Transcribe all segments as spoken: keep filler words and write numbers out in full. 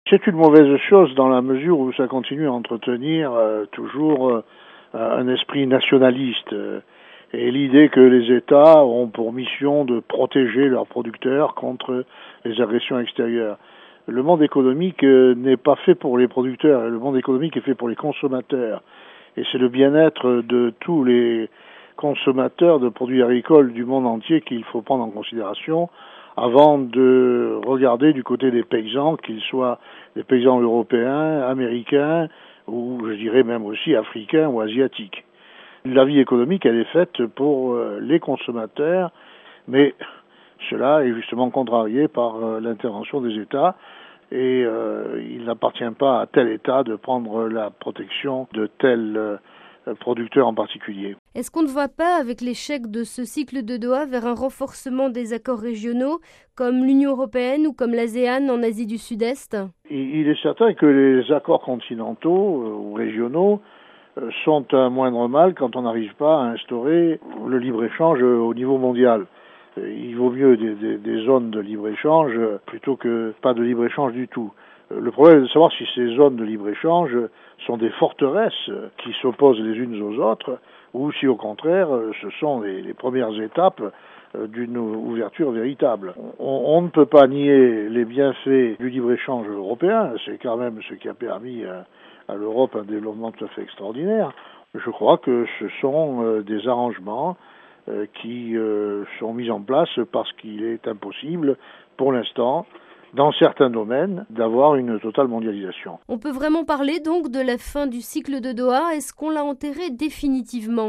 C'est une mauvaise chose dans la mesure où ça continue à entretenir euh, toujours euh, un esprit nationaliste euh, et l'idée que les États ont pour mission de protéger leurs producteurs contre les agressions extérieures. Le monde économique euh, n'est pas fait pour les producteurs, le monde économique est fait pour les consommateurs. Et c'est le bien-être de tous les consommateurs de produits agricoles du monde entier qu'il faut prendre en considération avant de regarder du côté des paysans, qu'ils soient des paysans européens, américains ou je dirais même aussi africains ou asiatiques. La vie économique, elle est faite pour les consommateurs, mais cela est justement contrarié par l'intervention des États et euh, il n'appartient pas à tel État de prendre la protection de tel euh, producteur en particulier. Est-ce qu'on ne voit pas, avec l'échec de ce cycle de Doha, vers un renforcement des accords régionaux, comme l'Union européenne ou comme l'ASEAN en Asie du Sud-Est ? Il est certain que les accords continentaux ou régionaux sont un moindre mal quand on n'arrive pas à instaurer le libre-échange au niveau mondial. Il vaut mieux des, des, des zones de libre-échange plutôt que pas de libre-échange du tout. Le problème est de savoir si ces zones de libre-échange sont des forteresses qui s'opposent les unes aux autres ou si au contraire ce sont les, les premières étapes d'une ouverture véritable. On, on ne peut pas nier les bienfaits du libre-échange européen, c'est quand même ce qui a permis à, à l'Europe un développement tout à fait extraordinaire. Je crois que ce sont des arrangements qui sont mis en place parce qu'il est impossible pour l'instant dans certains domaines, d'avoir une totale mondialisation. On peut vraiment parler donc de la fin du cycle de Doha. Est-ce qu'on l'a enterré définitivement ?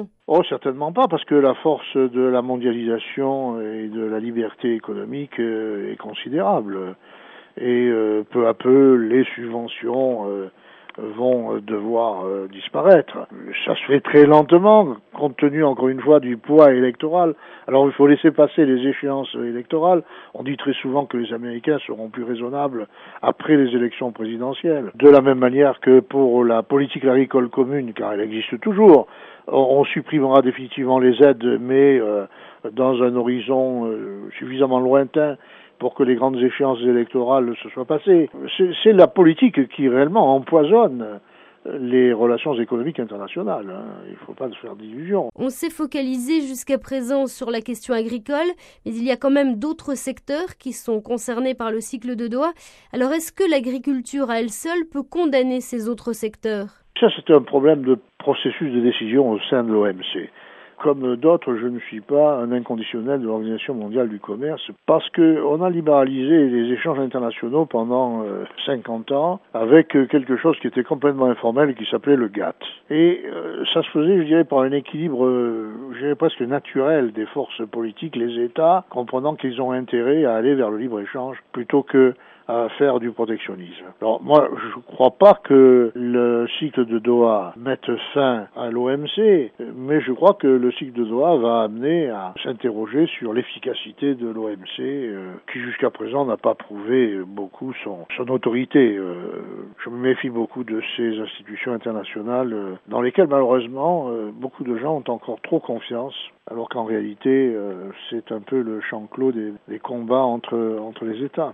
Oh, certainement pas, parce que la force de la mondialisation et de la liberté économique est considérable. Et euh, peu à peu, les subventions euh, vont devoir euh, disparaître. Ça se fait très lentement, compte tenu encore une fois du poids électoral. Alors il faut laisser passer les échéances électorales. On dit très souvent que les Américains seront plus raisonnables après les élections présidentielles. De la même manière que pour la politique agricole commune, car elle existe toujours, on supprimera définitivement les aides, mais euh, dans un horizon euh, suffisamment lointain pour que les grandes échéances électorales se soient passées. C'est, c'est la politique qui réellement empoisonne les relations économiques internationales. Hein. Il ne faut pas se faire d'illusions. On s'est focalisé jusqu'à présent sur la question agricole, mais il y a quand même d'autres secteurs qui sont concernés par le cycle de Doha. Alors est-ce que l'agriculture à elle seule peut condamner ces autres secteurs ? Ça, c'est un problème de processus de décision au sein de l'O M C. Comme d'autres, je ne suis pas un inconditionnel de l'Organisation mondiale du commerce parce qu'on a libéralisé les échanges internationaux pendant euh, cinquante ans avec quelque chose qui était complètement informel et qui s'appelait le GATT. Et euh, ça se faisait, je dirais, par un équilibre, euh, je dirais presque naturel des forces politiques, les États, comprenant qu'ils ont intérêt à aller vers le libre-échange plutôt que à faire du protectionnisme. Alors moi, je ne crois pas que le cycle de Doha mette fin à l'O M C, mais je crois que le cycle de Doha va amener à s'interroger sur l'efficacité de l'O M C, euh, qui jusqu'à présent n'a pas prouvé beaucoup son, son autorité. Euh, je me méfie beaucoup de ces institutions internationales euh, dans lesquelles malheureusement euh, beaucoup de gens ont encore trop confiance, alors qu'en réalité euh, c'est un peu le champ clos des, des combats entre, entre les États.